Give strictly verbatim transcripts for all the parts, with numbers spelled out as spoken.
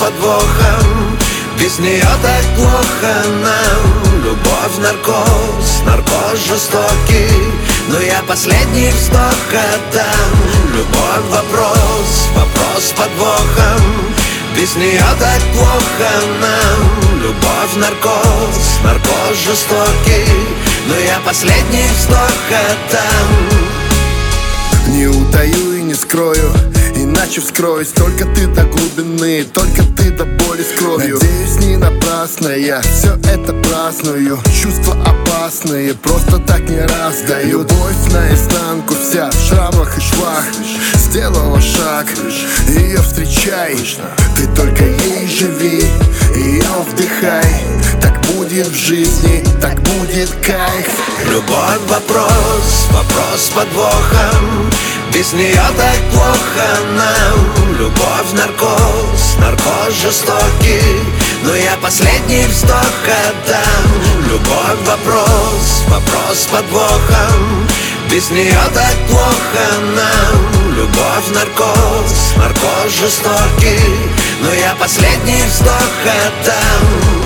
подвохом. Без нее так плохо нам. Любовь, наркоз, наркоз жестокий, но я последний вздох отдам. Любовь, вопрос, вопрос с подвохом. Без нее так плохо нам. Любовь, наркоз, наркоз жестокий, но я последний вздох отдам. Не утаю и не скрою, иначе вскроюсь. Только ты до глубины, только ты до боли с кровью. Надеюсь, не напрасно я все это праздную. Чувства опасные, просто так не раздаю. Любовь наизнанку вся в шрамах и швах. Сделала шаг, ее встречай. Ты только ей живи, ее вдыхай. Так будет в жизни, так будет кайф. Любовь, вопрос, вопрос с подвохом. Без нее так плохо нам. Любовь, наркоз, наркоз жестокий, но я последний вздох отдам. Любовь, вопрос, вопрос с подвохом. Без нее так плохо нам. Любовь, наркоз, наркоз жестокий, но я последний вздох отдам.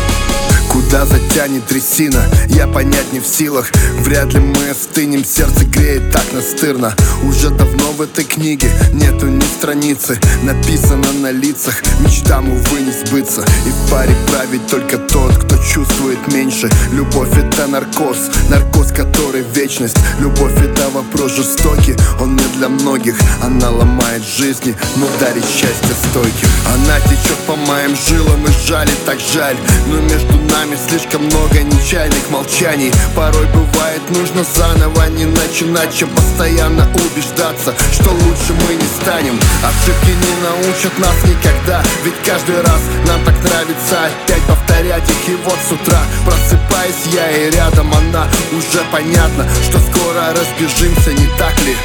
Куда затянет трясина, я понять не в силах. Вряд ли мы остынем, сердце греет так настырно. Уже давно в этой книге нету ни страницы. Написано на лицах, мечтам, увы, не сбыться. И в паре правит только тот, кто чувствует меньше. Любовь — это наркоз, наркоз, который вечность. Любовь — это вопрос жестокий, он не для многих. Она ломает жизни, но дарит счастье стойким. Она течет по моим жилам и жалит, так жаль. Но между нами слишком много нечаянных молчаний. Порой бывает нужно заново не начинать, чем постоянно убеждаться, что лучше мы не станем. Ошибки не научат нас никогда, ведь каждый раз нам так нравится опять повторять их. И вот с утра просыпаюсь я, и рядом она. Уже понятно, что скоро разбежимся, не так ли?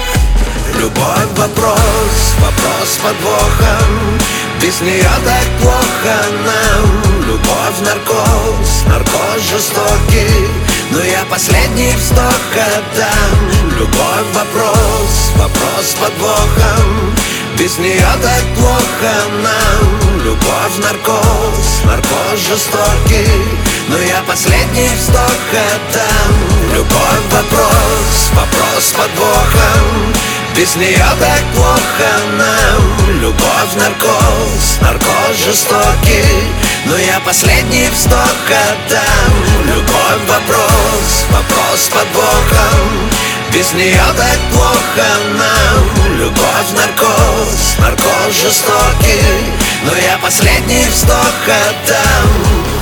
Любовь, вопрос, вопрос с подвохом. Без нее так плохо нам. Любовь, наркоз, наркоз жестокий, но я последний вздох отдам. Любовь, вопрос, вопрос с подвохом. Без нее так плохо нам. Любовь, наркоз, наркоз жестокий, но я последний вздох отдам. Любовь, вопрос, вопрос с подвохом. Без нее так плохо нам. Любовь, наркоз, наркоз жестокий, но я последний вздох отдам. Любовь, вопрос, вопрос с подвохом. Без нее так плохо нам. Любовь, наркоз, наркоз жестокий, но я последний вздох отдам.